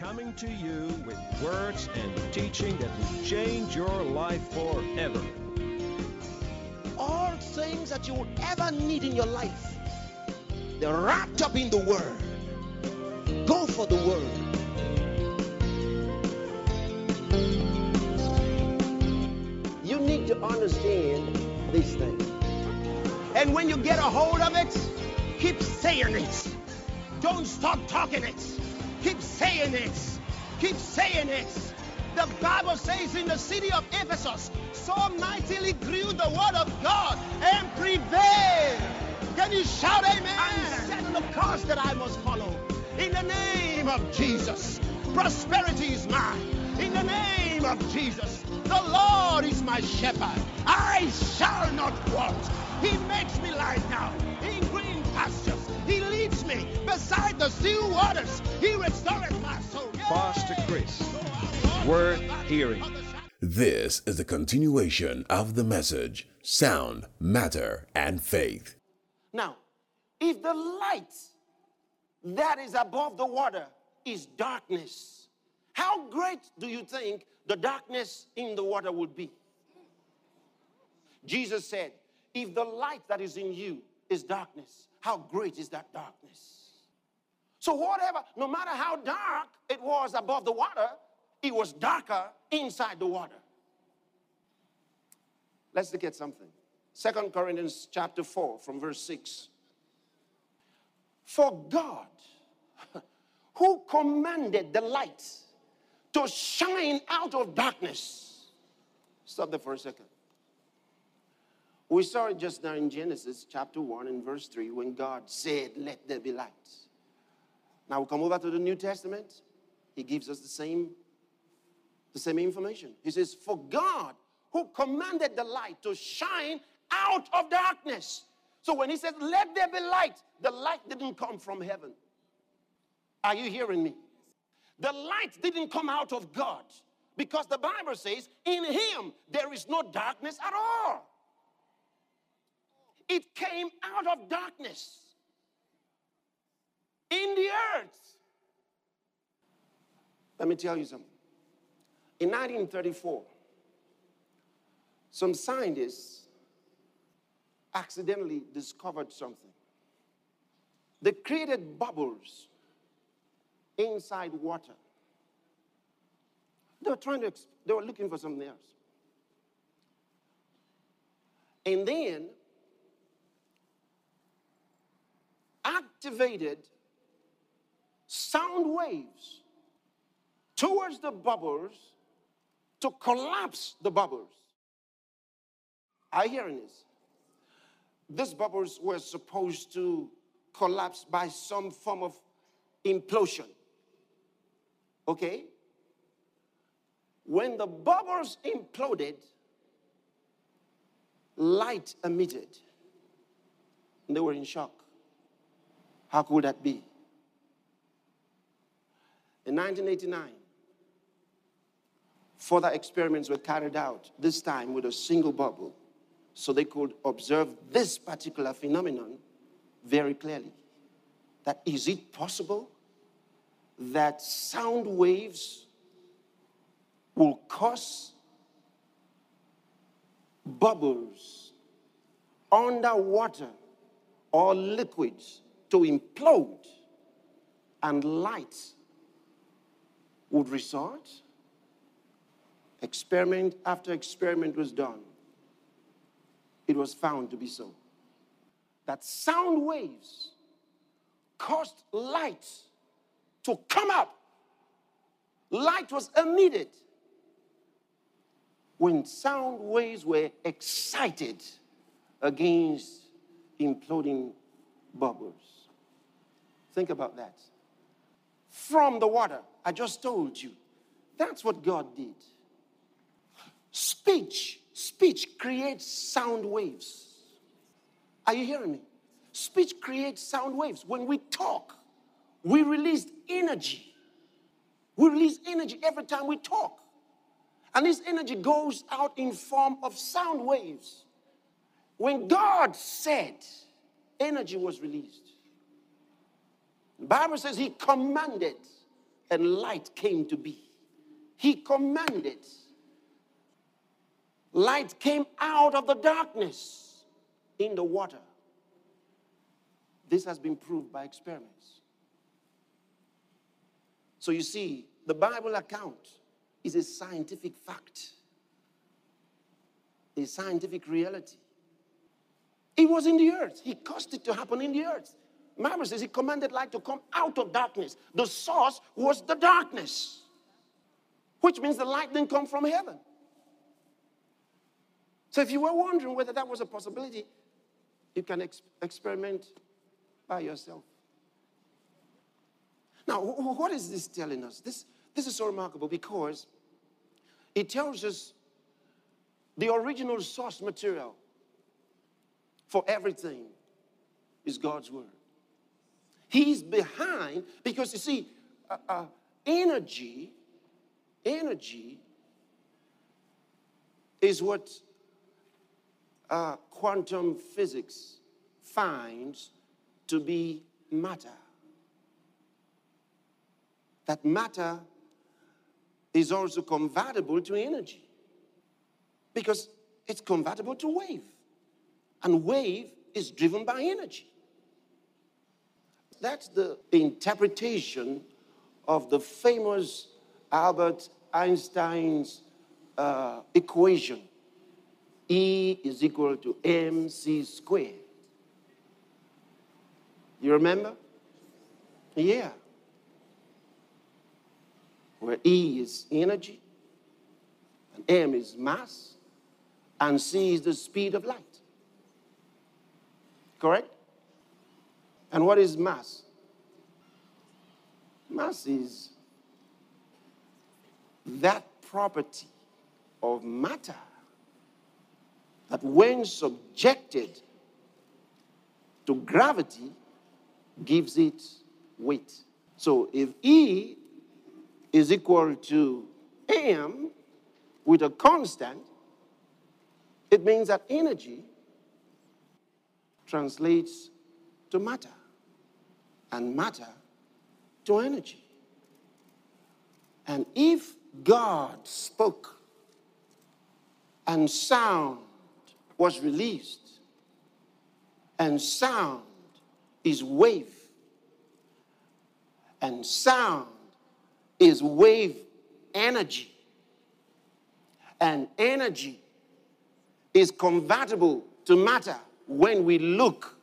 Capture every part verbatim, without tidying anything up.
coming to you with words and teaching that will change your life forever. All things that you would ever need in your life, they're wrapped up in the Word. Go for the Word. You need to understand these things. And when you get a hold of it, keep saying it. Don't stop talking it. Keep saying it. Keep saying it. The Bible says in the city of Ephesus, so mightily grew the word of God and prevailed. Can you shout amen? I'm setting the course that I must follow. In the name of Jesus, prosperity is mine. In the name of Jesus, the Lord is my shepherd. I shall not want. He makes me lie down in green pastures. He leads me beside the still waters. He restores my soul. Pastor Chris, worth hearing. This is the continuation of the message, Sound, Matter, and Faith. Now, if the light that is above the water is darkness, how great do you think the darkness in the water would be? Jesus said, if the light that is in you is darkness, how great is that darkness? So whatever, no matter how dark it was above the water, it was darker inside the water. Let's look at something. Second Corinthians chapter four from verse six. For God, who commanded the light to shine out of darkness. Stop there for a second. We saw it just now in Genesis chapter one and verse three when God said, let there be light. Now we come over to the New Testament. He gives us the same, the same information. He says, for God who commanded the light to shine out of darkness. So when he says, let there be light, the light didn't come from heaven. Are you hearing me? The light didn't come out of God because the Bible says, in him there is no darkness at all. It came out of darkness in the earth. Let me tell you something. In nineteen thirty-four, some scientists accidentally discovered something. They created bubbles inside water. They were trying to, they were looking for something else. And then activated sound waves towards the bubbles to collapse the bubbles. Are you hearing this? These bubbles were supposed to collapse by some form of implosion. Okay? When the bubbles imploded, light emitted. And they were in shock. How could that be? In nineteen eighty-nine, further experiments were carried out, this time with a single bubble, so they could observe this particular phenomenon very clearly. That is it possible that sound waves will cause bubbles underwater or liquids to implode and light would result? Experiment after experiment was done. It was found to be so. That sound waves caused light to come up. Light was emitted when sound waves were excited against imploding bubbles. Think about that. From the water, I just told you, that's what God did. Speech, speech creates sound waves. Are you hearing me? Speech creates sound waves. When we talk, we release energy. We release energy every time we talk. And this energy goes out in form of sound waves. When God said, energy was released. The Bible says he commanded and light came to be. He commanded. Light came out of the darkness in the water. This has been proved by experiments. So you see, the Bible account is a scientific fact, a scientific reality. It was in the earth. He caused it to happen in the earth. The Bible says he commanded light to come out of darkness. The source was the darkness, which means the light didn't come from heaven. So if you were wondering whether that was a possibility, you can ex- experiment by yourself. Now, wh- what is this telling us? This, this is so remarkable because it tells us the original source material for everything is God's word. He's behind, because you see, uh, uh, energy, energy is what uh, quantum physics finds to be matter. That matter is also convertible to energy because it's convertible to wave. And wave is driven by energy. That's the interpretation of the famous Albert Einstein's uh, equation. E is equal to mc squared. You remember? Yeah. Where E is energy, and m is mass, and c is the speed of light. Correct? And what is mass? Mass is that property of matter that when subjected to gravity gives it weight. So if E is equal to m with a constant, it means that energy translates to matter, and matter to energy. And if God spoke and sound was released, and sound is wave, and sound is wave energy, and energy is convertible to matter when we look.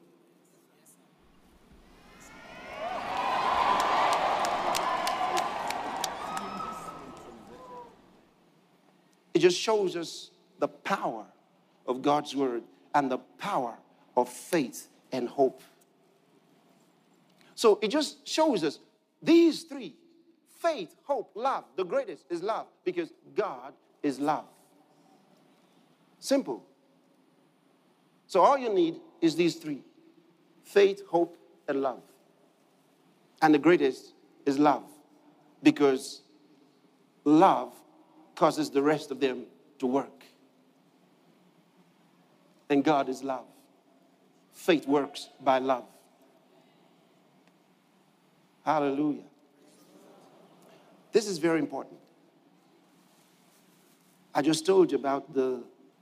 It just shows us the power of God's word and the power of faith and hope. So it just shows us these three: faith, hope, love. The greatest is love because God is love. Simple. So all you need is these three: faith, hope, and love. And the greatest is love because love causes the rest of them to work. And God is love. Faith works by love. Hallelujah. This is very important. I just told you about the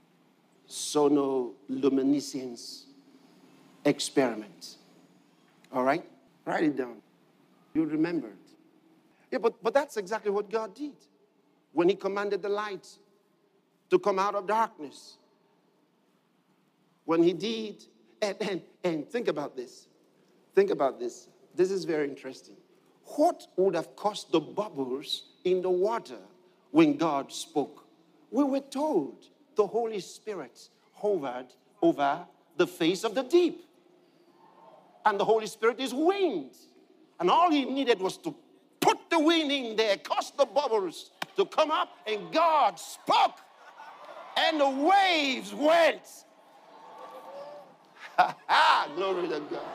sonoluminescence experiment. All right? Write it down. You'll remember it. Yeah, but, but that's exactly what God did when he commanded the light to come out of darkness. When he did, and, and, and think about this. Think about this. This is very interesting. What would have caused the bubbles in the water when God spoke? We were told the Holy Spirit hovered over the face of the deep. And the Holy Spirit is wind. And all he needed was to put the wind in there, cause the bubbles to come up, and God spoke. And the waves went. Glory to God.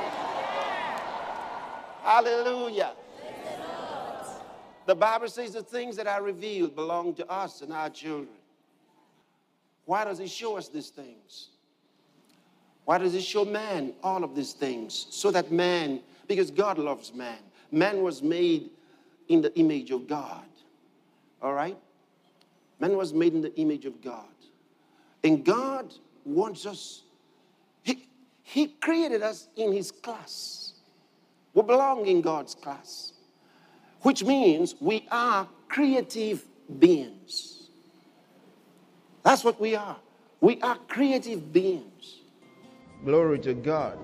Hallelujah. The Bible says the things that are revealed belong to us and our children. Why does it show us these things? Why does it show man all of these things? So that man, because God loves man. Man was made in the image of God. All right? Man was made in the image of God. And God wants us, he, he created us in his class. We belong in God's class, which means we are creative beings. That's what we are. We are creative beings. Glory to God.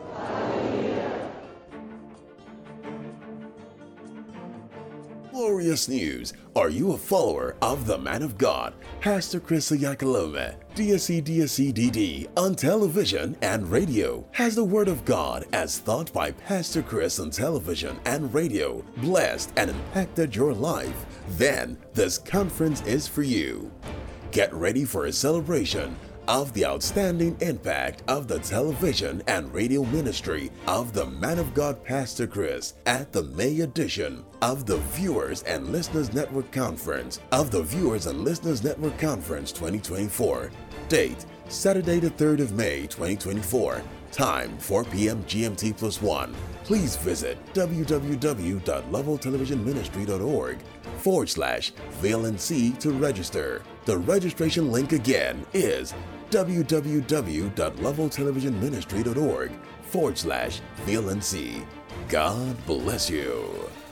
Glorious news! Are you a follower of the man of God, Pastor Chris Oyakhilome, D S C D S C D D, on television and radio? Has the word of God as taught by Pastor Chris on television and radio blessed and impacted your life? Then this conference is for you. Get ready for a celebration of the outstanding impact of the television and radio ministry of the man of God Pastor Chris at the May edition of the Viewers and Listeners Network Conference of the Viewers and Listeners Network Conference twenty twenty-four. Date Saturday the third of May twenty twenty-four. Time four p.m. G M T plus one. Please visit www.leveltelevisionministry.org forward slash VLNC to register. The registration link again is www.leveltelevisionministry.org forward slash VLNC. God bless you.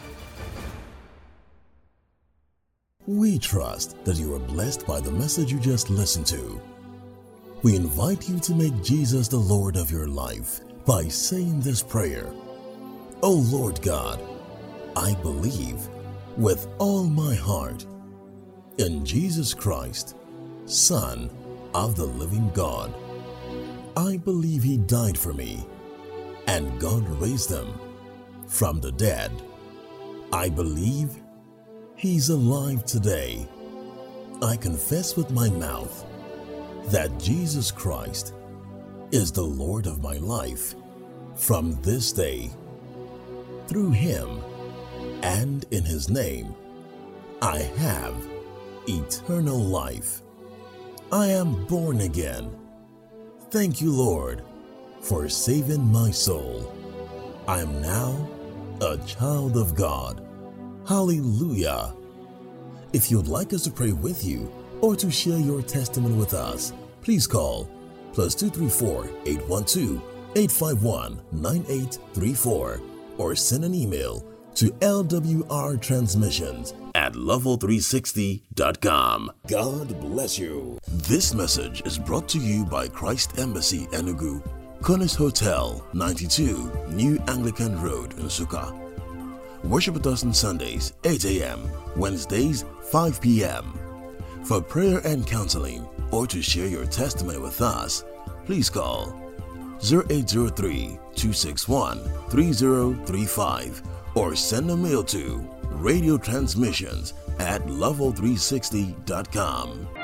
We trust that you are blessed by the message you just listened to. We invite you to make Jesus the Lord of your life by saying this prayer. O Lord God, I believe with all my heart in Jesus Christ, Son of the living God. I believe he died for me and God raised him from the dead. I believe he's alive today. I confess with my mouth that Jesus Christ is the Lord of my life from this day. Through him and in his name, I have eternal life. I am born again. Thank you, Lord, for saving my soul. I am now a child of God. Hallelujah. If you'd like us to pray with you or to share your testimony with us, please call plus two three four, eight one two, eight five one, nine eight three four or send an email to L W R transmissions at level three sixty dot com. God bless you. This message is brought to you by Christ Embassy Enugu, Cornish Hotel, ninety-two New Anglican Road, Nsukka. Worship with us on Sundays, eight a.m., Wednesdays, five p.m. For prayer and counseling or to share your testimony with us, please call zero eight zero three, two six one, three zero three five or send a mail to radio transmissions at level three sixty dot com.